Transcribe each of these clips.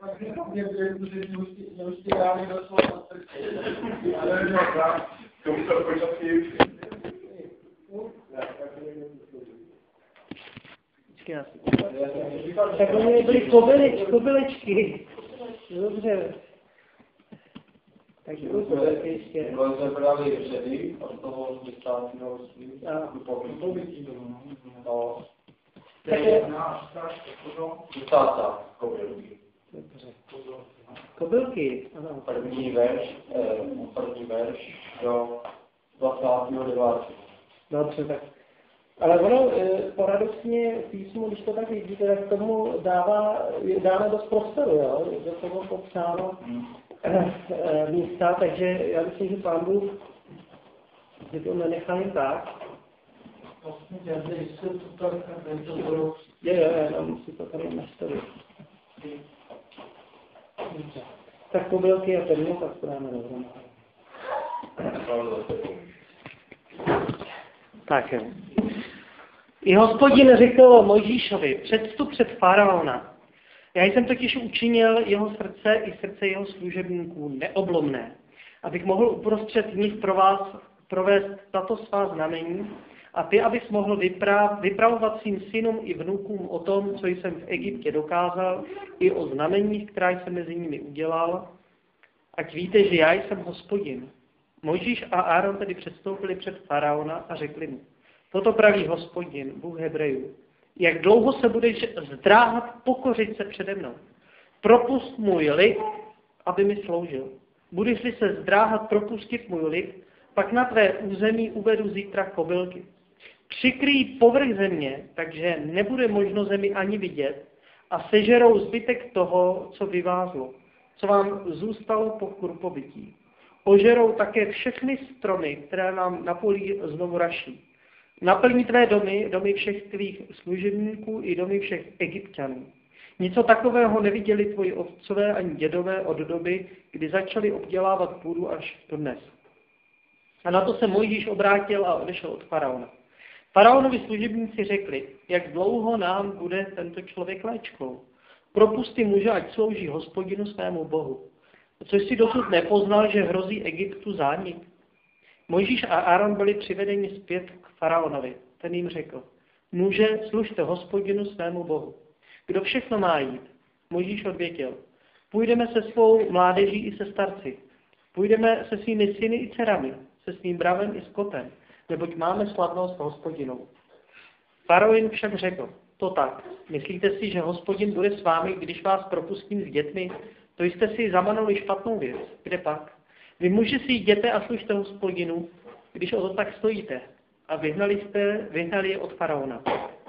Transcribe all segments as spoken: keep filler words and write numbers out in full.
Mě už ty rány došlo na srdci. Ale no, tak. To už to počasí. Tak oni byly kobylečky, kobylečky. Dobře. Takže to je ještě. Bylo se právě předtím, a z toho destátního svým. No. To je náš destátá kobylky. Kobylky, ano. První verš, první verš do dvacátého devátého Dobře, tak. Ale ono, paradoxně písmo, když to tak vidíte, tak tomu dává, dáme dost prostoru, jo? Do toho popsáno místa, takže já myslím, že Pán Bůh, že to nenechá jen tak. Vlastně, já zde jsem to tady, to budou... Je, je, já musím to tady nastavit. Tak kobylky a pevně, tak to dáme dohromady. Tak jo. I Hospodin řekl Mojžíšovi, předstup před faraona. Já jsem totiž učinil jeho srdce i srdce jeho služebníků neoblomné, abych mohl uprostřed nich pro vás provést tato svá znamení a ty, abys mohl vyprav, vypravovat svým synům i vnukům o tom, co jsem v Egyptě dokázal, i o znameních, která jsem mezi nimi udělal, ať víte, že já jsem Hospodin. Mojžíš a Áron tedy předstoupili před faraona a řekli mu, toto praví Hospodin, Bůh Hebrejů. Jak dlouho se budeš zdráhat pokořit se přede mnou? Propust můj lid, aby mi sloužil. Budeš-li se zdráhat propustit můj lid, pak na tvé území uvedu zítra kobylky. Přikryjí povrch země, takže nebude možno zemi ani vidět a sežerou zbytek toho, co vyvázlo, co vám zůstalo po krupobytí. Ožerou také všechny stromy, které nám na polí znovu raší. Naplní tvé domy, domy všech tvých služebníků i domy všech Egypťanů. Něco takového neviděli tvoji otcové ani dědové od doby, kdy začali obdělávat půdu až do dnes. A na to se Mojžíš obrátil a odešel od faraona. Faraonovi služebníci řekli, jak dlouho nám bude tento člověk léčkou. Propusty muže, ať slouží Hospodinu svému Bohu. Což si dosud nepoznal, že hrozí Egyptu zánik. Mojžíš a Áron byli přivedeni zpět k faraonovi. Ten jim řekl, muže, služte Hospodinu svému Bohu. Kdo všechno má jít? Mojžíš odvětil, půjdeme se svou mládeží i se starci. Půjdeme se svými syny i dcerami, se svým bravem i skotem, neboť máme slavnost Hospodinou. Faraon však řekl, to tak, myslíte si, že Hospodin bude s vámi, když vás propustím s dětmi? To jste si zamanuli špatnou věc. Kde pak? Vy muži si jděte a služte Hospodinu, když o to tak stojíte. A vyhnali jste, vyhnali je od faraona.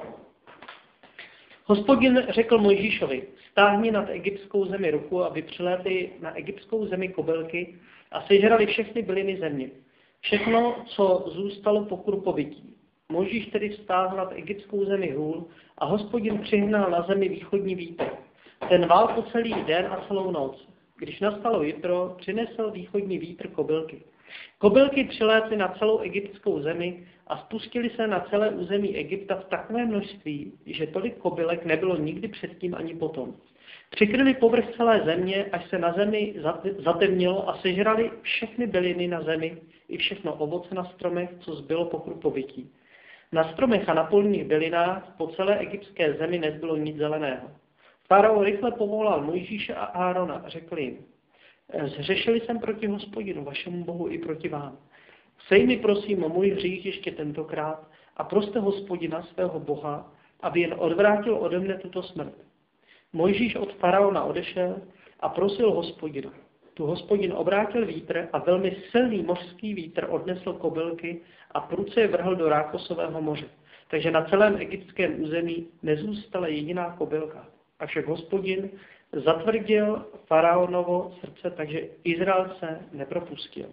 Hospodin řekl Mojžíšovi, stáhni nad egyptskou zemi ruku, aby přilétly na egyptskou zemi kobylky a sežrali všechny byliny země. Všechno, co zůstalo po krupobytí. Mojžíš tedy vztáhl nad egyptskou zemi hůl a Hospodin přihnal na zemi východní vítr. Ten vál po celý den a celou noc. Když nastalo jitro, přinesl východní vítr kobylky. Kobylky přilétly na celou egyptskou zemi a spustily se na celé území Egypta v takové množství, že tolik kobylek nebylo nikdy předtím ani potom. Přikryli povrch celé země, až se na zemi zatemnilo a sežrali všechny byliny na zemi i všechno ovoce na stromech, co zbylo po krupobytí. Na stromech a na polních bylinách po celé egyptské zemi nezbylo nic zeleného. Faraon rychle povolal Mojžíše a Árona a řekl jim, zřešili jsem proti Hospodinu, vašemu Bohu, i proti vám. Sej mi prosím o můj hřích ještě tentokrát a proste Hospodina, svého Boha, aby jen odvrátil ode mne tuto smrt. Mojžíš od faraona odešel a prosil Hospodina. Tu Hospodin obrátil vítr a velmi silný mořský vítr odnesl kobylky a prudce je vrhl do Rákosového moře. Takže na celém egyptském území nezůstala jediná kobylka. Avšak Hospodin zatvrdil faraonovo srdce, takže Izrael se nepropustil.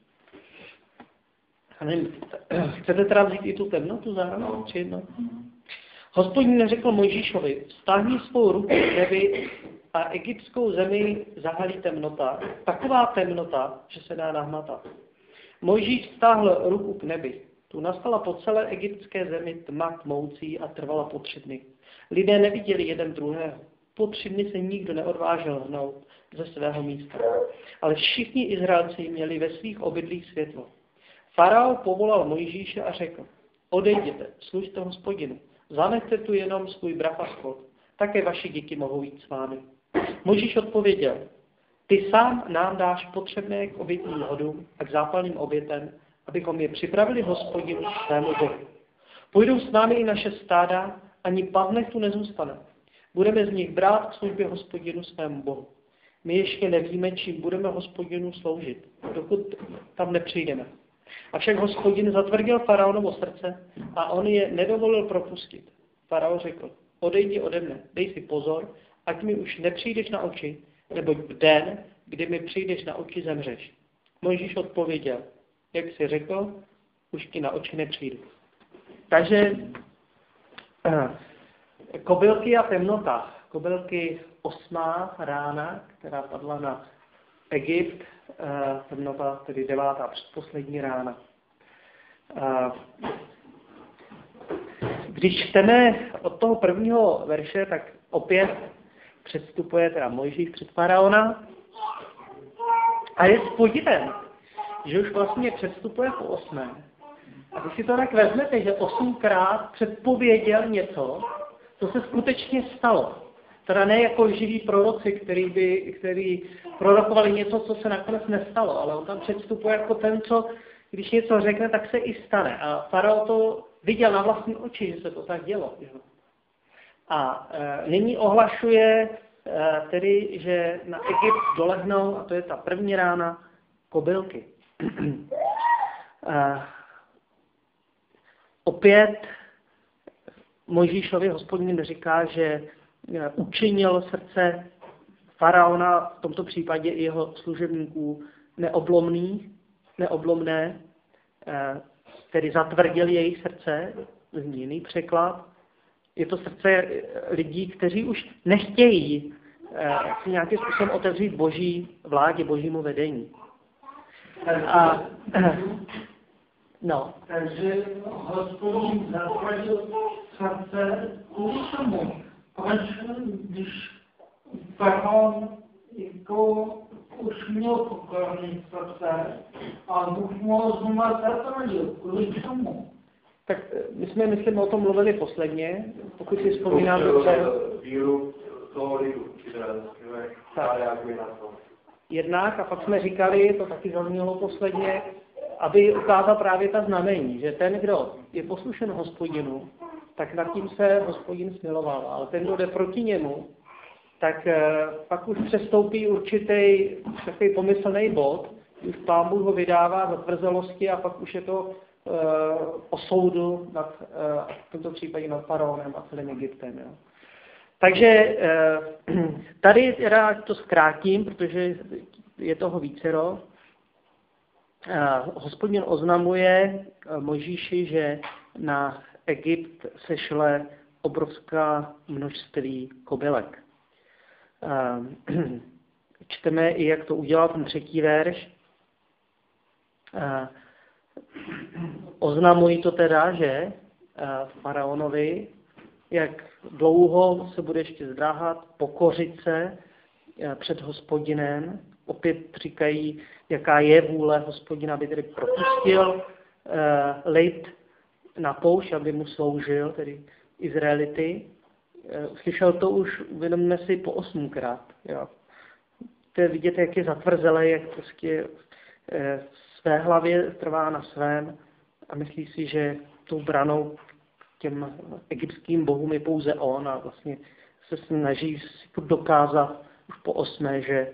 A nevím, chcete teda vzít i tu temnotu zároveň? Či jedno? Hospodin řekl Mojžíšovi, stáhni svou ruku k nebi a egyptskou zemi zahalí temnota. Taková temnota, že se dá nahmatat. Mojžíš stáhl ruku k nebi. Tu nastala po celé egyptské zemi tma tmoucí a trvala po tři dny. Lidé neviděli jeden druhého. Po tři dny se nikdo neodvážil hnout ze svého místa. Ale všichni Izraelci měli ve svých obydlích světlo. Faraon povolal Mojžíše a řekl, odejděte, služte Hospodinu, zanechte tu jenom svůj brav a skot, také vaše děti mohou jít s vámi. Mojžíš odpověděl, ty sám nám dáš potřebné k obětním hodům a k zápalným obětem, abychom je připravili Hospodinu svému Bohu. Půjdou s námi i naše stáda, ani pavnech tu nezůstane. Budeme z nich brát k službě Hospodinu svému Bohu. My ještě nevíme, čím budeme Hospodinu sloužit, dokud tam nepřijdeme. Avšak Hospodin zatvrdil faraonovo srdce a on je nedovolil propustit. Faraon řekl, odejdi ode mne, dej si pozor, ať mi už nepřijdeš na oči, neboť v den, kdy mi přijdeš na oči, zemřeš. Mojžíš odpověděl, jak jsi řekl, už ti na oči nepřijdu. Takže kobylky a temnota. Kobylky osmá rána, která padla na Egypt, temnota tedy devátá předposlední rána. Když čteme od toho prvního verše, tak opět předstupuje teda Mojžíš před faraona a je s podivem, že už vlastně předstupuje po osmé. A když si to tak vezmete, že osmkrát předpověděl něco, co se skutečně stalo. Teda ne jako živí proroci, který, by, který prorokovali něco, co se nakonec nestalo, ale on tam předstupuje jako ten, co když něco řekne, tak se i stane. A faraon to viděl na vlastní oči, že se to tak dělo. A e, nyní ohlašuje e, tedy, že na Egypt dolehnou, a to je ta první rána, kobylky. e, opět Mojžíšovi Hospodin říká, že učinil srdce faraona, v tomto případě i jeho služebníků, neoblomný, neoblomné, tedy zatvrdil jejich srdce, zní jiný překlad. Je to srdce lidí, kteří už nechtějí si nějakým způsobem otevřít boží vládě, božímu vedení. A, no. Takže Hospodin zatvrdil srdce kvůli tomu. Proč, když faraon jako už měl pokorný srdce a Bůh mu ho znovu zatvrdil, kvůli tomu. Tak my jsme, myslím, o tom mluvili posledně, pokud si vzpomínám dobře. Víru toho lidu, která reaguje na to. Jednak, a pak jsme říkali, to taky zaznělo posledně, aby ukázal právě ta znamení, že ten, kdo je poslušen Hospodinu, tak nad tím se Hospodin smiloval. Ale ten, kdo jde proti němu, tak eh, pak už přestoupí určitý takový pomyslný bod, už Pán Bůh ho vydává za tvrzelosti a pak už je to eh, o soudu nad, eh, v tomto případě nad faraonem a celým Egyptem. Jo. Takže eh, tady teda to zkrátím, protože je toho vícero. Eh, Hospodin oznamuje eh, Mojžíši, že na Egypt sešle obrovská množství kobylek. Čteme i, jak to udělal ten třetí verš. Oznamují to teda, že faraonovi, jak dlouho se bude ještě zdráhat, pokořit se před Hospodinem. Opět říkají, jaká je vůle Hospodina, aby tedy propustil lid na poušť, aby mu sloužil, tedy Izraelity. Slyšel to už, uvědomíme si, po osmkrát. Jo. To je vidět, jak je zatvrzelé, jak prostě v své hlavě trvá na svém a myslí si, že tou branou k těm egyptským bohům je pouze on a vlastně se snaží si dokázat už po osmé, že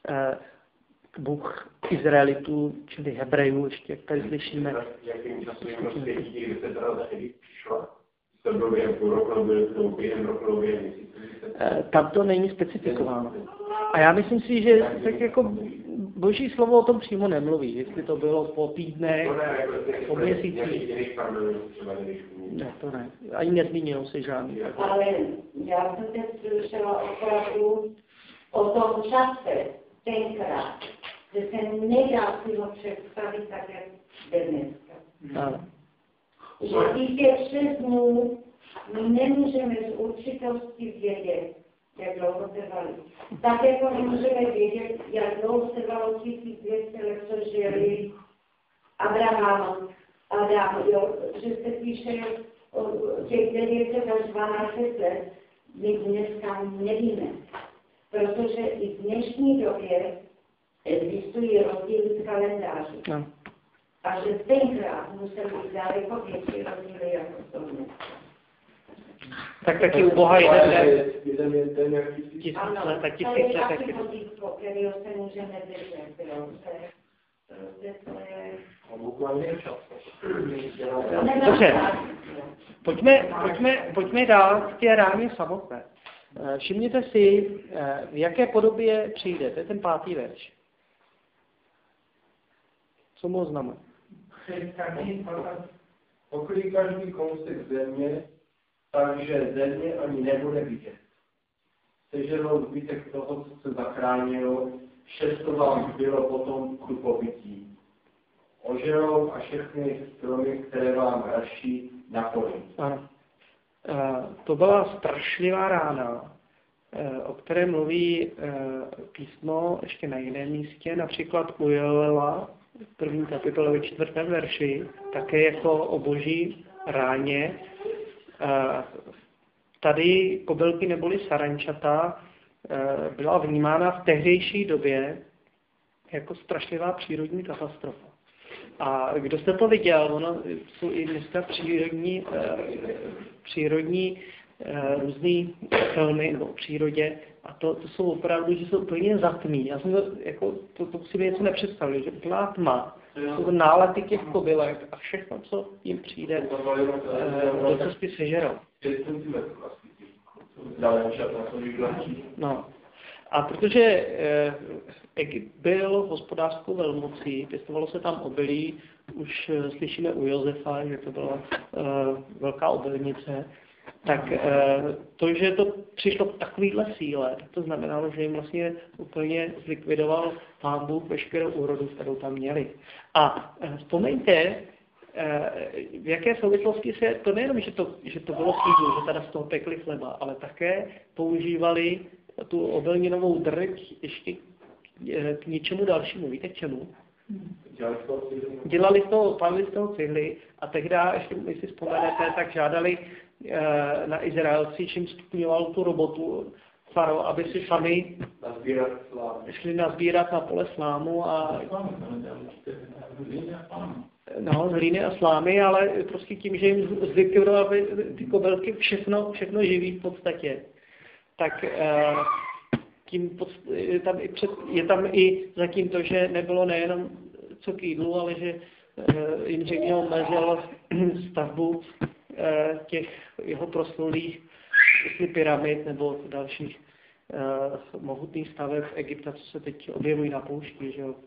Bůh Izraelitů, čili Hebrejů, ještě jak tady slyšíme. Jakým časovým rozpětí, kdy se teda za Egypt přišla? To bylo během půl roku, bylo během roku, během měsíce? Tam to není specifikováno. A já myslím si, že tak jako Boží slovo o tom přímo nemluví, jestli to bylo po týdnech, po měsících. Ne, to ne. Ani nezmínil se žádný. Ale já jsem teď slyšela opravdu o tom čase, tenkrát, že se nedá si ho představit tak, jak je dneska. Ano. Že těch šest dnů my nemůžeme z určitosti vědět, jak dlouho trvali. Tak jako nemůžeme vědět, jak dlouho trvalo tisíc dvě stě let, co žili Abraham, Adam, jo, že se píše o těch devět set až dvanáct set let, my dneska nevíme. Protože i v dnešní době existují rozdíly v kalendáři. No. A že tenkrát musel být daleko větší rozdíly jako to dnes. Tak taky u Boha jde jeden je ten, jak tisíc let, tak tisíc let. let. To je taky vodítko, kterého se můžeme držet. Prostě to je... Dobře, pojďme, pojďme, pojďme dál k té ráně samotné. Všimněte si, v jaké podobě přijde. To je ten pátý verš. Co mu znamená? Pokrý každý kousek země, takže země ani nebude vidět. Sežerou zbytek toho, co se zachránilo, šesto vám bylo potom k pobytí. Ožerou a všechny stromy, které vám raší na poli. Ano. To byla strašlivá rána, o které mluví písmo ještě na jiném místě, například u Joela, v první kapitole ve čtvrtém verši, také jako o boží ráně. Tady kobylky neboli sarančata byla vnímána v tehdejší době jako strašlivá přírodní katastrofa. A kdo jste to viděl, ono jsou i dneska přírodní, přírodní různý filmy nebo v přírodě a to, to jsou opravdu, že jsou úplně zatmí. Já jsem to, jako, to, to si něco nepředstavil, že úplná tma, jsou to nálety těch kobylek a všechno, co jim přijde, do cesty sežerou. No. A protože Egypt byl hospodářskou velmocí, pěstovalo se tam obilí, už slyšíme u Josefa, že to byla uh, velká obilnice, tak uh, to, že to přišlo k takovýhle síle, tak to znamenalo, že jim vlastně úplně zlikvidoval Pán Bůh veškerou úrodu, kterou tam měli. A uh, vzpomeňte, v jaké souvislosti se, to nejenom, že to, že to bylo v jídlu, že teda z toho pekli chleba, ale také používali tu obilninovou drť ještě k něčemu dalšímu. Víte k čemu? Dělali z toho, pálili z toho cihly a tehdy, ještě když si vzpomenete, tak žádali na Izraelci, čím stupňoval tu robotu faro, aby si sami šli nazbírat na pole slámu a no, z hlíny a slámy, ale prostě tím, že jim zlikvidovali ty kobylky všechno, všechno živý v podstatě, tak tím je tam, i před, je tam i zatím to, že nebylo nejenom co k jídlu, ale že jim řekně omezil stavbu těch jeho proslulých pyramid nebo dalších mohutných staveb Egypta, co se teď objevují na poušti, že jo.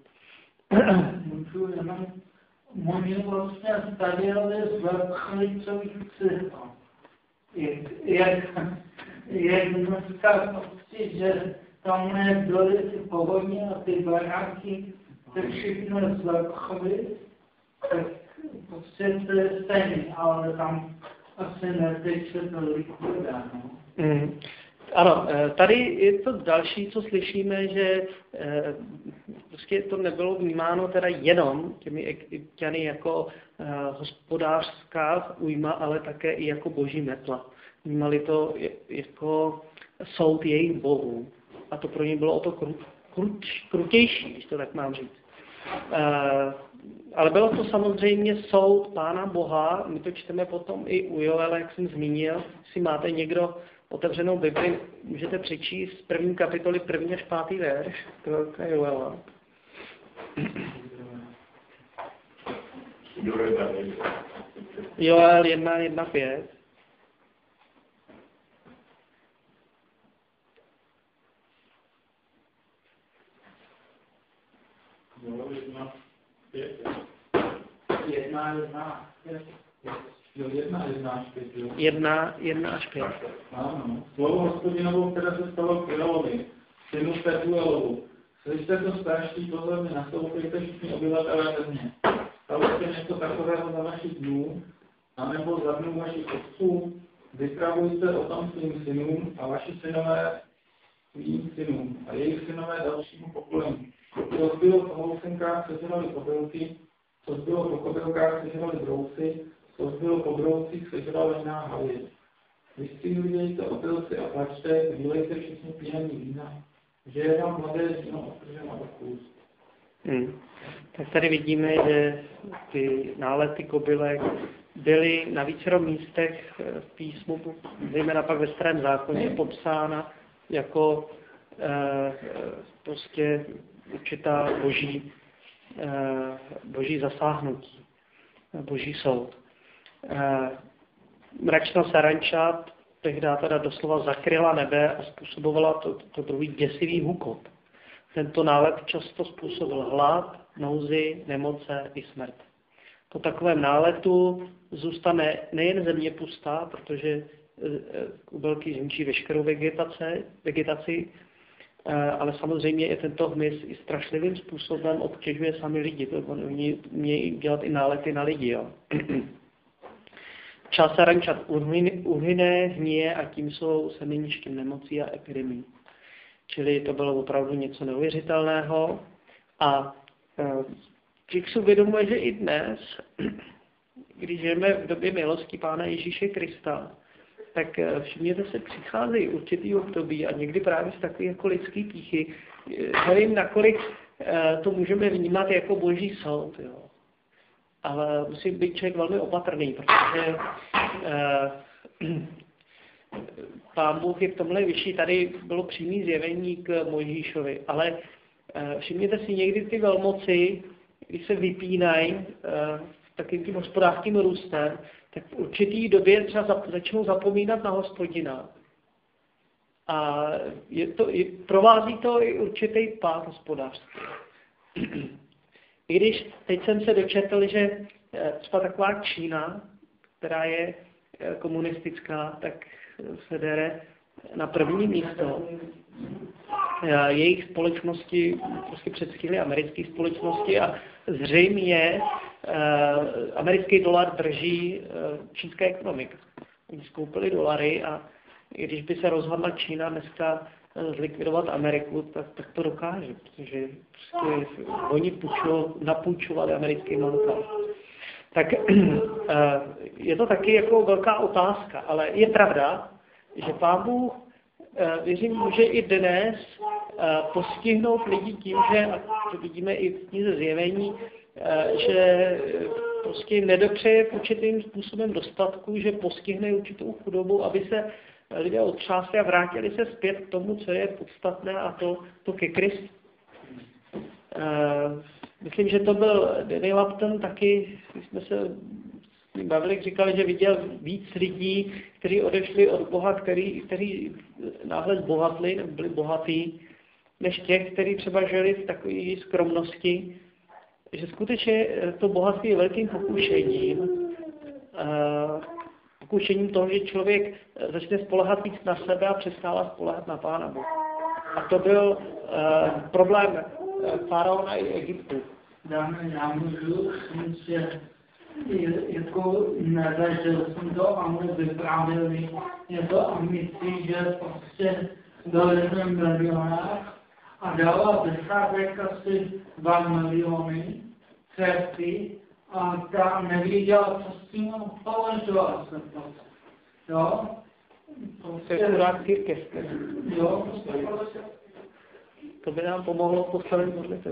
Oni vlastně stavěli z velkochovicových cihel. Jak, jak dneska chci, že tam nebyly ty povodně a ty baráky, to všechno z velkochovic, tak prostě to je stejné, ale tam asi neteče tolik voda, no. Mm. Ano, tady je to další, co slyšíme, že prostě to nebylo vnímáno teda jenom těmi Egypťany jako hospodářská újma, ale také i jako boží metla. Vnímali to jako soud jejich bohů. A to pro ně bylo o to krut, krut, krutější, když to tak mám říct. Ale bylo to samozřejmě soud Pána Boha, my to čteme potom i u Joela, jak jsem zmínil, si máte někdo otevřenou Bibli, můžete přečíst z první kapitoly první až pátý verš proroka Joela. Joel jedna, jedna, pět. Jedna, jedna, Jo, jedna, jedna až pět, jo. Jedna, jedna až pět. Ano. Slovo Hospodinovo, které se stalo Kyrelovi, synu Petuelovu. Slyšte to starší, tohle mi nastoupejte všichni obyvatelé země. Stalo se něco takového za vašich dnů, anebo za dnů vašich otců, vypravujte o tom svým synům a vaši synové svým synům a jejich synové dalšímu pokolení. Co zbylo po housenkách, sežrali kobylky, co zbylo po kobylkách, sežrali brouci, co zbylo po broucích, sežrali na havě. Vystříhujte obilci a plačte, vylejte všichni pínaní vína, že je vám mladé víno odtrženo od úst. Hmm. Tak tady vidíme, že ty nálety kobylek byly na vícero místech v písmu, zejména pak ve Starém zákoně, popsána jako eh, prostě určitá boží, eh, boží zasáhnutí, boží soud. Eh, mračna saranča tehdy teda doslova zakryla nebe a způsobovala to, to druhý děsivý hukot. Tento nálet často způsobil hlad, nouzi, nemoce i smrt. Po takovém náletu zůstane nejen země pustá, protože kobylky zničí veškerou vegetace, vegetaci, ale samozřejmě i tento hmyz i strašlivým způsobem obtěžuje sami lidi. To oni umějí dělat i nálety na lidi. Jo. Čas sarančat uhyne, hníje a tím jsou semeništěm nemocí a epidemí. Čili to bylo opravdu něco neuvěřitelného. A člověk si uvědomuje, že i dnes, když žijeme v době milosti Pána Ježíše Krista, tak všimněte se, přicházejí určitý období a někdy právě z takové jako lidský pýchy. Nevím, nakolik to můžeme vnímat jako boží soud. Jo. Ale musí být člověk velmi opatrný, protože eh, Pán Bůh je v tomhle vyšší. Tady bylo přímý zjevení k Mojžíšovi, ale eh, všimněte si někdy ty velmoci, když se vypínají eh, takým tím hospodářským růstem, tak v určitý době třeba zap, začnou zapomínat na Hospodina. A je to, je, provází to i určitý pád hospodářství. I když teď jsem se dočetl, že třeba taková Čína, která je komunistická, tak se dere na první místo. Jejich společnosti prostě předstihly americké společnosti a zřejmě americký dolar drží čínská ekonomika. Oni skoupili dolary a i když by se rozhodla Čína dneska zlikvidovat Ameriku, tak, tak to dokáže, protože prostě oni napůjčovali americkým bankám. Tak je to taky jako velká otázka, ale je pravda, že Pán Bůh, věřím, může i dnes postihnout lidi tím, že, a to vidíme i v knize Zjevení, že prostě nedopřeje v určitým způsobem dostatku, že postihne určitou chudobu, aby se lidé otřásli a vrátili se zpět k tomu, co je podstatné, a to, to ke Kristu. Uh, myslím, že to byl Danny Lapton taky, když jsme se bavili, říkali, že viděl víc lidí, kteří odešli od Boha, který, kteří náhle zbohatli, nebo byli bohatí, než těch, kteří třeba žili v takové skromnosti, že skutečně to bohatství je velkým pokušením. Uh, pokušením toho, že člověk začne spoléhat víc na sebe a přestává spoléhat na Pána Boha. A to byl uh, problém faraona i Egyptu. Dáme, já můžu říct, že jako nezažil jsem to a mě vyprávěli, je to a myslí, že prostě byl jeden milionár a dala desátek asi dva miliony cesty a ta nevěděla, co s tím položila se to. Jo? To je akurát církev. Jo, prostě. To by nám pomohlo postavit modlitbu.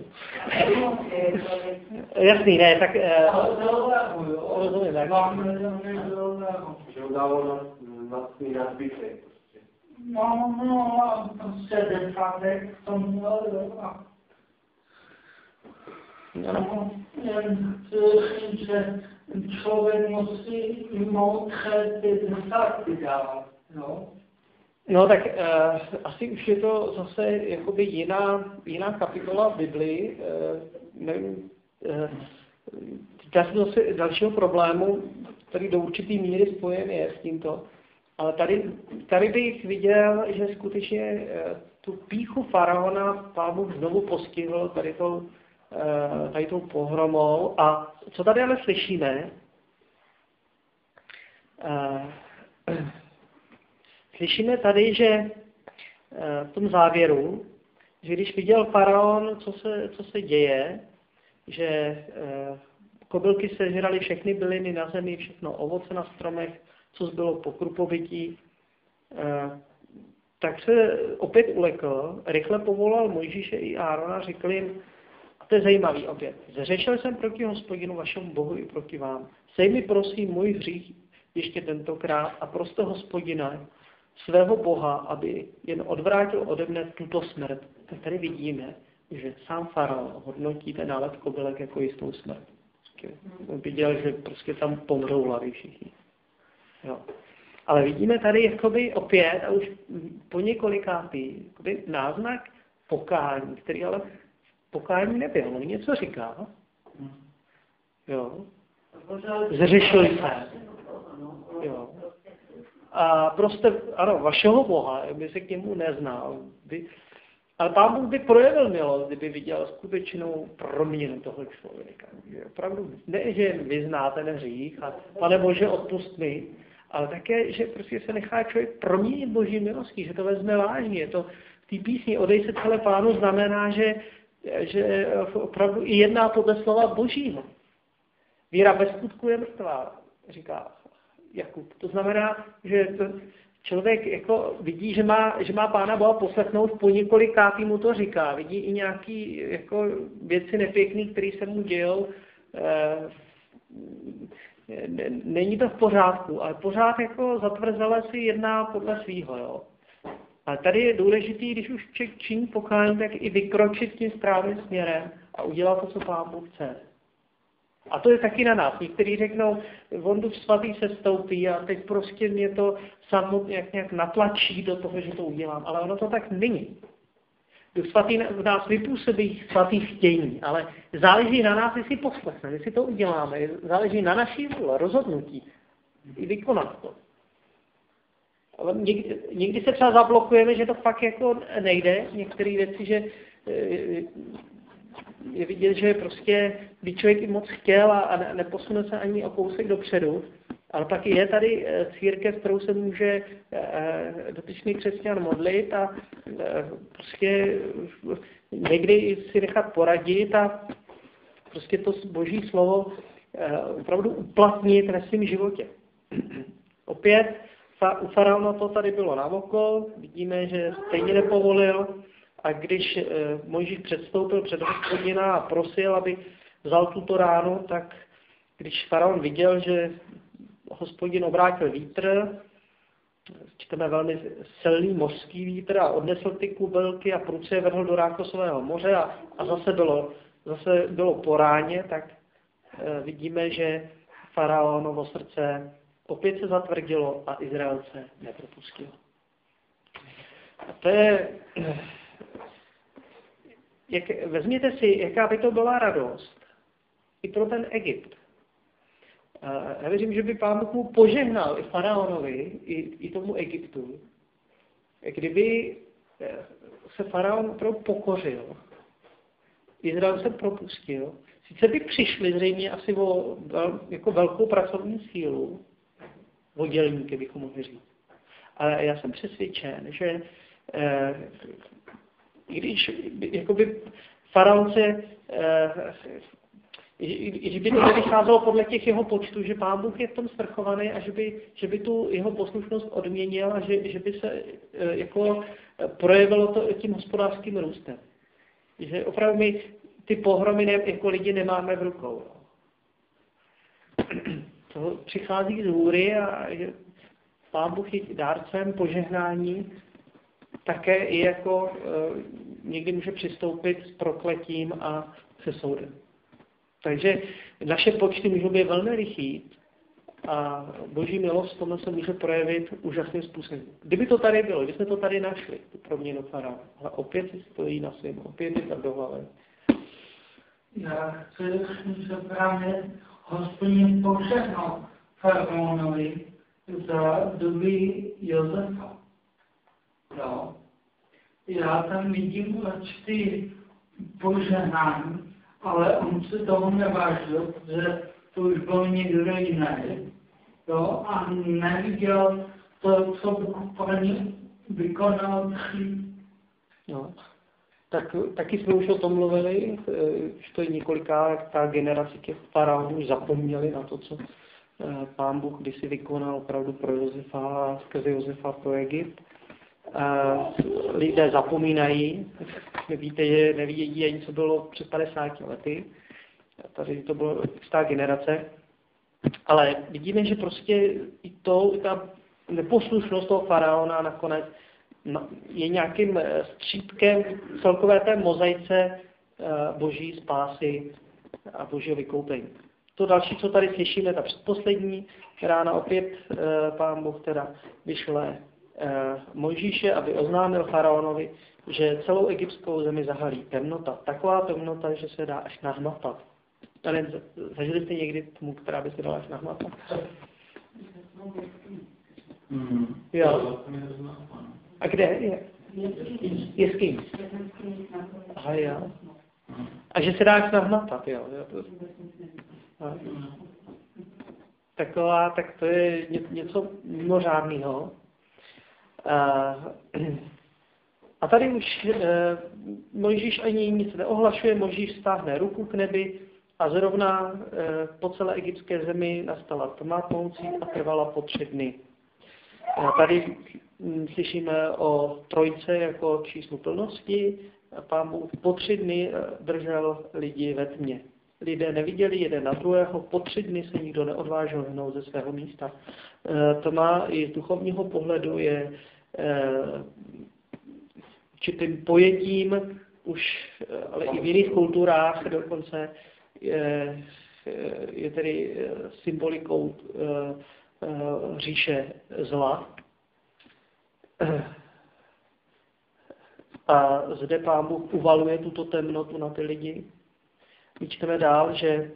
Jasný, ne, tak... Rozumím, tak. Že ho dalo na, na svý nadbytek. No, no, prostě desátek to mělo dobrá. No, jen myslím, že člověk musí moudře ty desátky dávat, jo? No tak uh, asi už je to zase jakoby jiná, jiná kapitola v Biblii. Uh, nevím, uh, týká se zase dalšího problému, který do určitý míry spojen je s tímto. Ale tady, tady bych viděl, že skutečně uh, tu pýchu faraona Pán Bůh znovu postihl tady tou, uh, tady tou pohromou. A co tady ale slyšíme? Uh, Slyšíme tady, že v tom závěru, že když viděl faraon, co se, co se děje, že kobylky sežraly všechny byliny na zemi, všechno ovoce na stromech, co zbylo po krupovití, tak se opět ulekl, rychle povolal Mojžíše i Árona a řekl jim, a to je zajímavý opět, zřešil jsem proti Hospodinu vašemu Bohu i proti vám. Sej mi prosím můj hřích ještě tentokrát a proste Hospodina, svého Boha, aby jen odvrátil ode mne tuto smrt. Tak tady vidíme, že sám faraon hodnotí ten nálet kobylek jako jistou smrt. On viděl, že prostě tam pomřou hlavy všichni. Jo. Ale vidíme tady jakoby opět, a už po několikátý, jakoby náznak pokání, který ale pokání nebyl. On něco říká. Jo. Zřešili se. Jo. A prostě, ano, vašeho Boha, by se k němu neznal. By, ale Pán Bůh by projevil milost, kdyby viděl skutečnou proměnu toho člověka. Že opravdu ne, že vyzná ten hřích a Pane Bože, odpust mi, ale také, že prostě se nechá člověk proměnit Boží milostí, že to vezme vážně. To v té písni Odej se celé Pánu znamená, že, že opravdu i jedná podle slova Božího. Víra bez skutku je mrtvá, říká Jakub. To znamená, že to člověk jako vidí, že má, že má Pána Boha poslechnout, po několikátý mu to říká. Vidí i nějaké jako věci nepěkné, které se mu dějou. Není to v pořádku, ale pořád jako zatvrzele si jedná podle svýho. Jo. Ale tady je důležitý, když už člověk činí pokání, tak i vykročit tím správným směrem a udělat to, co Pán Bůh chce. A to je taky na nás. Někteří řeknou, on Duch Svatý se stoupí a teď prostě mě to samotně nějak, nějak natlačí do toho, že to udělám. Ale ono to tak není. Duch Svatý v nás vypůsobí svatý chtění, ale záleží na nás, jestli poslechneme, jestli to uděláme. Záleží na naší vůle, rozhodnutí i vykonat to. Ale někdy, někdy se třeba zablokujeme, že to fakt jako nejde. Některé věci, že je vidět, že prostě by člověk i moc chtěl a neposune se ani o kousek dopředu, ale pak je tady církev, kterou se může dotyčný křesťan modlit a prostě někdy si nechat poradit a prostě to Boží slovo opravdu uplatnit ve svém životě. Opět u faraona to tady bylo navokol, vidíme, že stejně nepovolil. A když e, Mojžíš předstoupil před Hospodina a prosil, aby vzal tuto ránu, tak když faraon viděl, že Hospodin obrátil vítr, čteme velmi silný mořský vítr a odnesl ty kubelky a prudce je vrhl do Rákosového moře a, a zase, bylo, zase bylo po ráně, tak e, vidíme, že faraonovo srdce opět se zatvrdilo a Izraelce nepropustil. A to je... Jak, vezměte si, jaká by to byla radost i pro ten Egypt. Já věřím, že by Pán Bůh mu požehnal i faraonovi, i, i tomu Egyptu, kdyby se faraon opravdu pokořil, Izrael se propustil, sice by přišli zřejmě asi o jako velkou pracovní sílu, vodělníky bychom mohli říct, ale já jsem přesvědčen, že i když jakoby faraon se, že by to nevycházelo podle těch jeho počtů, že Pán Bůh je v tom svrchovaný a že by, že by tu jeho poslušnost odměnil a že, že by se jako projevilo to tím hospodářským růstem. Že opravdu my ty pohromy ne, jako lidi nemáme v rukou. To přichází z hůry a Pán Bůh je dárcem požehnání, také i jako e, někdy může přistoupit s prokletím a se soudem. Takže naše počty můžou být velmi rychlý a Boží milost tomu se může projevit úžasným způsobem. Kdyby to tady bylo, kdybychom to tady našli, tu proměnu faraona, ale opět si stojí na svém, opět je tvrdohlavé. Já chci, že právě Hospodin požehnal faraonovi za doby Josefa. No. Já tam vidím určitý požehnání, ale on se toho nevážil, protože to už bylo někdo jiný. Jo? A neviděl to, co Bůh pro ně vykonal při No. Tak, taky jsme už o tom mluvili, že to je několiká ta generace těch faraonů už zapomněli na to, co Pán Bůh kdysi vykonal opravdu pro Josefa a skrze Josefa pro Egypt. Lidé zapomínají, víte, že nevědí ani, co bylo před padesáti lety. Tady to byla jistá generace. Ale vidíme, že prostě i to, i ta neposlušnost toho faraona nakonec je nějakým střípkem celkové té mozaice boží spásy a božího vykoupení. To další, co tady slyšíme, ta předposlední rána opět Pán Bůh teda vyšle Mojžíše, aby oznámil faraonovi, že celou egyptskou zemi zahalí temnota. Taková temnota, že se dá až nahmatat. Ale zažili jste někdy tmu, která by se dala až nahmatat? Mm. Jo. A kde je? Je s kým? Aha, jo. A že se dá až nahmatat, jo. Taková, tak to je něco mimořádného. A tady už Mojžíš ani nic neohlašuje, Mojžíš stáhne ruku k nebi a zrovna po celé egyptské zemi nastala tma tmoucí a trvala po tři dny. Tady slyšíme o trojce jako číslu plnosti. Pán Bůh po tři dny držel lidi ve tmě. Lidé neviděli jeden na druhého, po tři dny se nikdo neodvážil hnout ze svého místa. Tma i z duchovního pohledu je určitým pojetím, už, ale i v jiných kulturách dokonce je, je tedy symbolikou říše zla. A zde Pán Bůh uvaluje tuto temnotu na ty lidi. My čteme dál, že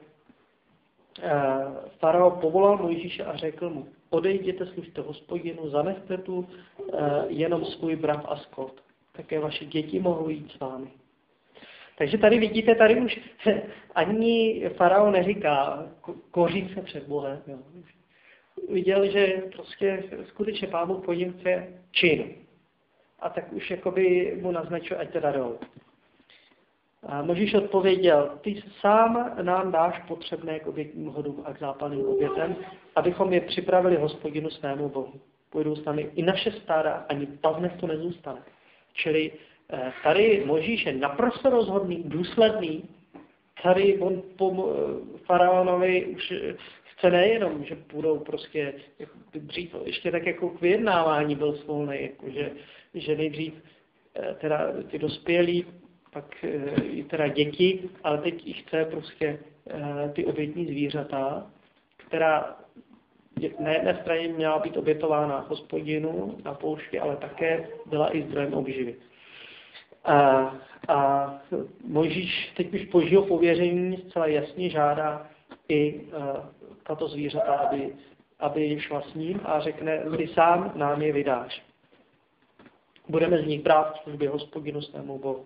farao povolal Mojžíše a řekl mu, odejděte, služte Hospodinu, zanechte tu jenom svůj brat a skot. Také vaše děti mohou jít s vámi. Takže tady vidíte, tady už ani farao neříká kořít se před Bohem. Jo. Viděl, že prostě skutečně Pán Bůh po něm chce čin. A tak už jakoby mu naznačuje, ať teda jdou. A Mojžíš odpověděl, ty sám nám dáš potřebné k obětním hodům a k zápalným obětem, abychom je připravili Hospodinu svému Bohu. Půjdou s námi i naše stáda, ani pavnech to nezůstane. Čili tady Mojžíš je naprosto rozhodný, důsledný. Tady on po faraonovi už chce nejenom, že budou prostě dřív ještě tak jako k vyjednávání byl svolný, jako že, že nejdřív teda ty dospělí, pak i teda děti, ale teď i chce prostě ty obětní zvířata, která na jedné straně měla být obětována Hospodinu na poušti, ale také byla i zdrojem obživy. A, a Mojžíš teď už po Božího pověření zcela jasně žádá i tato zvířata, aby, aby šla s ním a řekne, ty sám nám je vydáš. Budeme z nich brát v službě Hospodinu svému Bohu.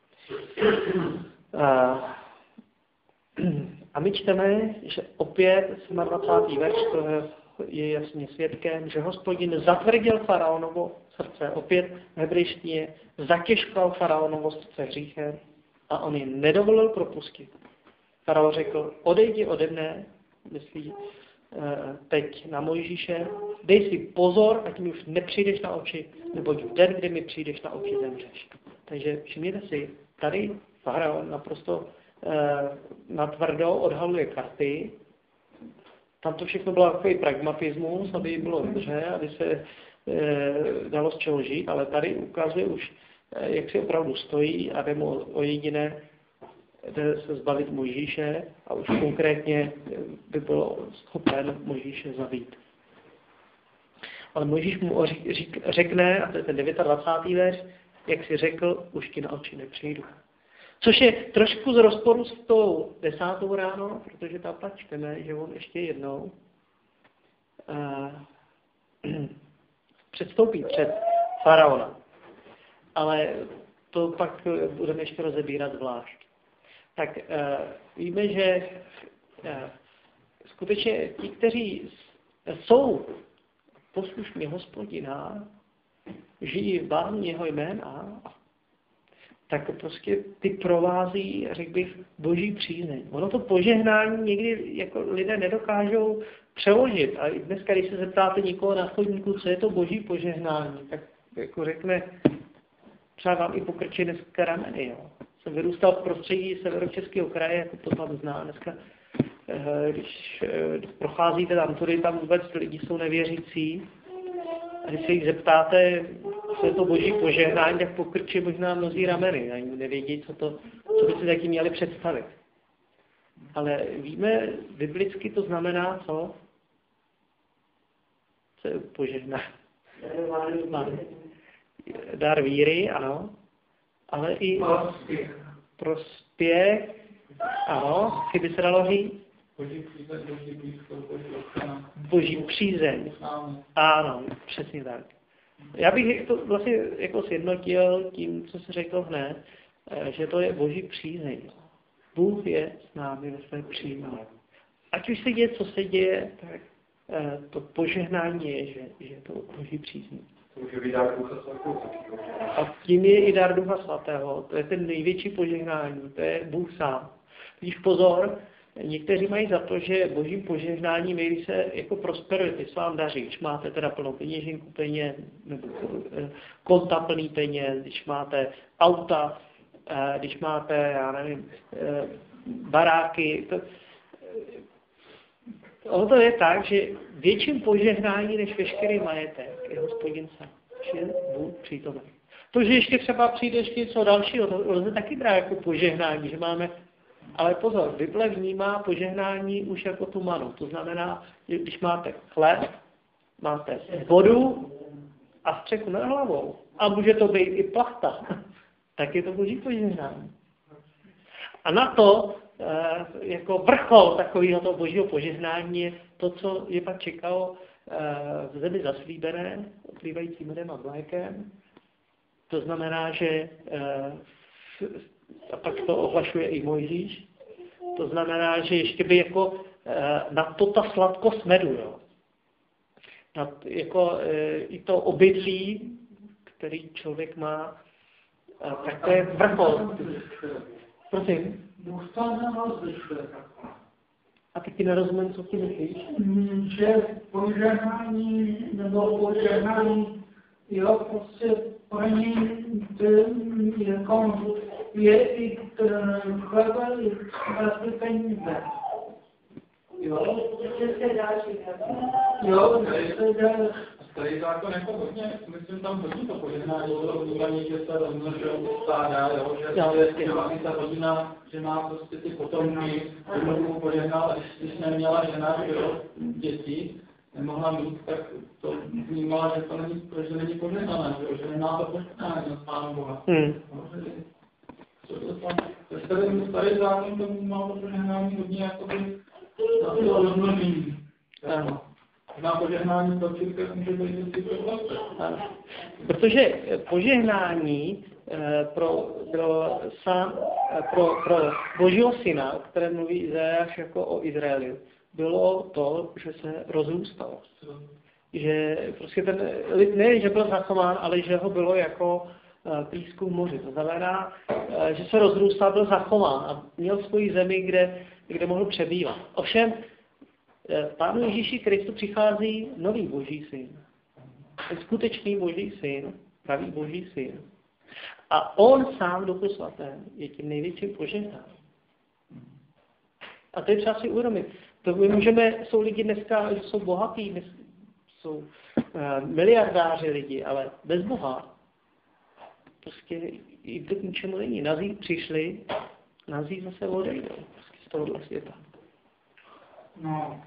A, a my čteme, že opět dvacátý verš je jasně svědkem, že Hospodin zatvrdil faraonovo srdce, opět v hebrejštině zatěžkal faraonovo srdce hříchem a on ji nedovolil propustit. Faraon řekl, odejdi ode mne, myslí teď na Mojžíše, dej si pozor, ať mi už nepřijdeš na oči, neboť v den, kdy mi přijdeš na oči, zemřeš. Takže všimněte si, tady faraon naprosto eh, natvrdo odhaluje karty. Tam to všechno bylo takový pragmatismus, aby bylo dobře, aby se eh, dalo z čeho žít, ale tady ukazuje už, eh, jak si opravdu stojí a jde mu o jediné, jde se zbavit Mojžíše a už konkrétně by bylo schopen Mojžíše zabít. Ale Mojžíš mu řekne, a to je ten dvacátý devátý verš, jak si řekl, už ti na oči nepřijdu. Což je trošku z rozporu s tou desátou ráno, protože tam pak čteme, že on ještě jednou uh, předstoupí před faraona. Ale to pak budeme ještě rozebírat zvlášť. Tak uh, víme, že uh, skutečně ti, kteří jsou poslušní Hospodina, žijí v bázni jeho jména, tak prostě ty provází, řekl bych, boží přízeň. Ono to požehnání někdy jako lidé nedokážou přeložit. A dneska, když se zeptáte někoho na chodníku, co je to boží požehnání, tak jako řekne, třeba vám i pokrčí dneska rameny. Jo. Jsem vyrůstal v prostředí Severočeského kraje, jako to tam zná dneska. Když, když procházíte tam tudy, tam vůbec lidi jsou nevěřící. A když se jich zeptáte, co je to boží požehnání, tak pokrčí možná mnozí rameny. Ani nevědí, co, to, co by si taky měli představit. Ale víme, biblicky to znamená co? Co je požehnání? Dar víry, ano. Ale i prospěch. Prospěch, ano. Kdyby se dalo říct? Boží přízeň, boží blízkost, boží ochrana. Boží přízeň. Ano, přesně tak. Já bych to vlastně jako sjednotil tím, co jsi řekl hned, že to je boží přízeň. Bůh je s námi ve své přízeň. Ať už se děje, co se děje, tak to požehnání je, že, že je to boží přízeň. Může být dar Ducha Svatého. A tím je i dar Ducha Svatého. To je ten největší požehnání. To je Bůh sám. Když pozor, někteří mají za to, že božím požehnáním je, když se jako prosperujete, co vám daří, když máte teda plnou peněženku peněz, nebo konta plný peněz, když máte auta, když máte, já nevím, baráky. To, ono to je tak, že větším požehnání než veškerý majetek je Hospodin sám, že je Bůh přítomen. To, že ještě třeba přijde ještě něco dalšího, to lze taky brát jako požehnání, že máme. Ale pozor, Bible vnímá požehnání už jako tu manu. To znamená, že když máte chléb, máte vodu a střechu nad hlavou, a může to být i plachta, tak je to boží požehnání. A na to, jako vrchol takového toho božího požehnání je to, co je pak čekalo v zemi zaslíbené, oplývající medem a mlékem. To znamená, že a pak to ohlašuje i Mojžíš. To znamená, že ještě by jako na to ta sladkost medu, jo. Na, jako i to obydlí, který člověk má, tak to je vrchol. Prosím. Bůh to nerozlišuje. A teď ti nerozumím, co ti myslíš? Že požehnání nebo požehnání, jo, prostě pro něj jako je i chleba, i vlastně peníze. Jo, že se dá říkat. jo, že se dá. Starý zákon jako hodně, myslím tam hodně to požehnání, bylo vnímaní, že se rozmnožují stáda, jo, že, jo, že, že vlastně ta rodina, že má prostě ty potomky, jednomu požehnal, a když, když neměla žena, že jo, děti, nemohla mít, tak to vnímala, že to není, že není požehnané, že, že nemá to požehnání od Pána Boha. Hmm. No, že, co to tam, starý, starý zákon to má to požehnání hodně jako by na to rozmnožení. Na požehnání pro církev může být vždycky problém. Protože požehnání pro, pro, sám, pro, pro Božího syna, o kterém mluví Izajáš jako o Izraeli, bylo to, že se rozrůstalo. Že prostě ten lid ne, že byl zachován, ale že ho bylo jako písku v moři. To znamená, že se rozrůstal, byl zachován a měl svoji zemi, kde, kde mohl přebývat. Ovšem, Pánu Ježíši Kristu přichází nový Boží syn. Skutečný Boží syn, pravý Boží syn. A on sám, Duchu Svatém, je tím největším požehnáním. A to je třeba si uvědomit. To my můžeme, jsou lidi dneska, že jsou bohatí, dnes, jsou uh, miliardáři lidi, ale bez Boha prostě jim to k ničemu není. Nazí přišli, nazí zase odejdou prostě z tohohle světa. No.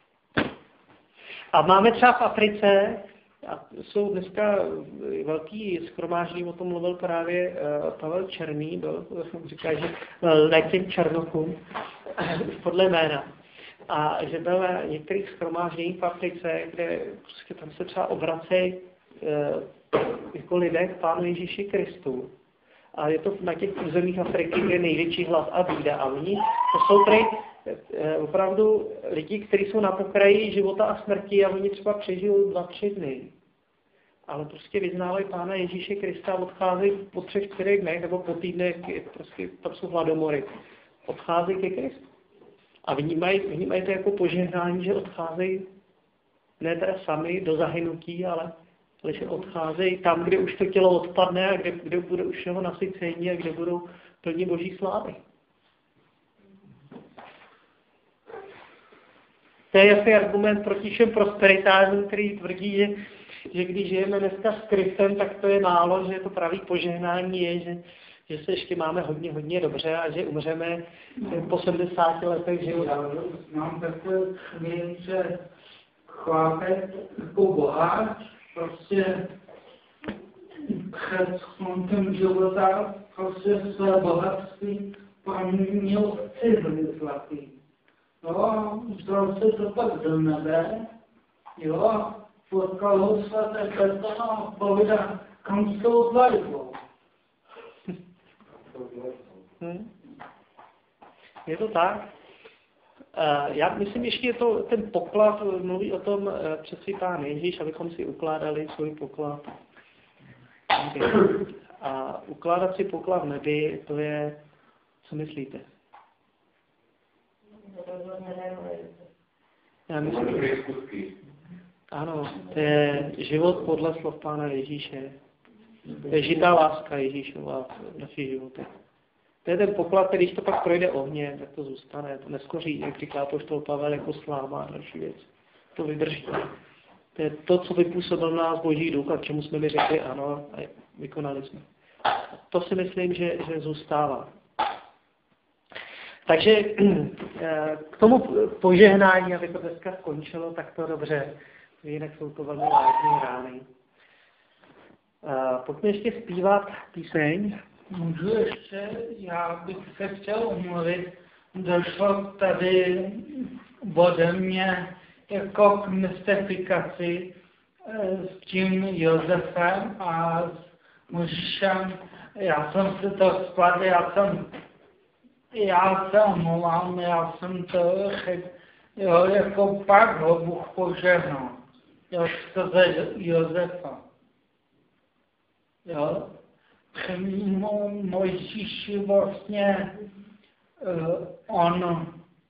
A máme třeba v Africe, a jsou dneska velký shromáždění, o tom mluvil právě uh, Pavel Černý, byl, říká, že léčím černochům, podle jména. A že byl na některých shromážděních v Africe, kde prostě tam se třeba obracejí uh, jako lidé k Pánu Ježíši Kristu. A je to na těch územích Afriky, kde je největší hlad a bída. A oni, to jsou tady opravdu lidi, kteří jsou na pokraji života a smrti a oni třeba přežijou dva, tři dny. ale prostě vyznávají Pána Ježíše Krista, odcházejí po třech, čtyřech dnech nebo po týdnech, prostě tam jsou hladomory, odcházejí ke Kristu. A vnímají, vnímají to jako požehnání, že odcházejí ne teda sami do zahynutí, ale, ale že odcházejí tam, kde už to tělo odpadne a kde, kde bude už jeho nasycení a kde budou plní Boží slávy. To je jasný argument proti všem prosperitářům, který tvrdí, že, že když žijeme dneska s Kristem, tak to je málo, že to pravý požehnání je, že, že se ještě máme hodně, hodně dobře a že umřeme po sedmdesáti letech života. Mám takové chvíli, že chlapec jako boháč prostě před koncem života prostě své bohatství proměnil v civilizaci. Jo, vzal se to pak do nebe, jo, potkal ho svaté Petra a povídá, kam s tou vlajkou. Hmm. Je to tak. Uh, já myslím, ještě je to, ten poklad mluví o tom uh, přeci Pán Ježíš, abychom si ukládali svůj poklad. A ukládat si poklad v nebi, to je, co myslíte? Já myslím, ano, to je život podle slov Pána Ježíše. To je žitá láska Ježíšova v našich životech. To je ten poklad, který když to pak projde ohně, tak to zůstane, to neskoří, jak říká apoštol Pavel, jako sláma a další věc. To vydrží. To je to, co vypůsobil nás Boží duch a k čemu jsme mi řekli ano a vykonali jsme. To si myslím, že, že zůstává. Takže k tomu požehnání, aby to dneska skončilo, tak to dobře. Jinak jsou to velmi vážné rány. Pojďme ještě zpívat píseň. Můžu ještě, já bych se chtěl omluvit, došlo tady ode mě jako k mystifikaci s tím Josefem a s Možíšem. Já jsem si to skladl, já jsem, já se omlouvám, já jsem to řekl, jo, jako pak ho Bůh požehnal, jo, skrze Josefa. Jo. Mojžíši vlastně uh, on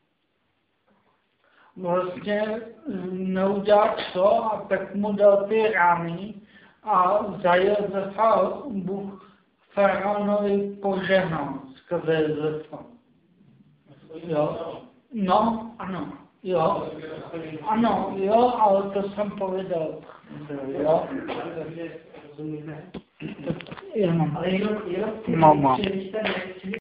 vlastně neudělal co a tak mu dal ty rány a za Josefa Bůh faraonovi požehnal skrze Josefa. Jo, no, ano, jo, ano, jo, ale to jsem povedal. Jo. Rozumíme. Jenom, Ale jenom, jenom mama.